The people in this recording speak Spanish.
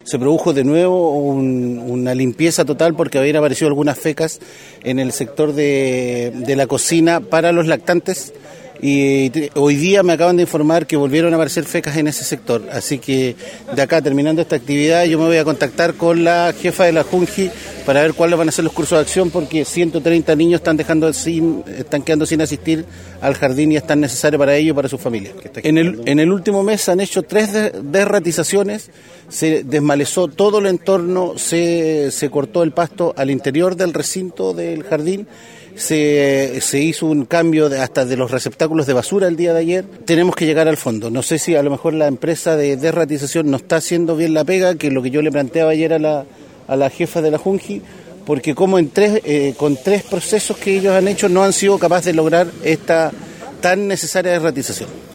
se produjo de nuevo una limpieza total porque habían aparecido algunas fecas en el sector de la cocina para los lactantes. Y hoy día me acaban de informar que volvieron a aparecer fecas en ese sector, así que de acá, terminando esta actividad, yo me voy a contactar con la jefa de la Junji para ver cuáles van a ser los cursos de acción, porque 130 niños están quedando sin asistir al jardín y es tan necesario para ellos y para sus familias. En el último mes han hecho 3 desratizaciones, se desmalezó todo el entorno, se cortó el pasto al interior del recinto del jardín. Se hizo un cambio hasta de los receptáculos de basura el día de ayer. Tenemos que llegar al fondo. No sé si a lo mejor la empresa de desratización no está haciendo bien la pega, que es lo que yo le planteaba ayer a la jefa de la Junji, porque como con 3 procesos que ellos han hecho no han sido capaces de lograr esta tan necesaria desratización.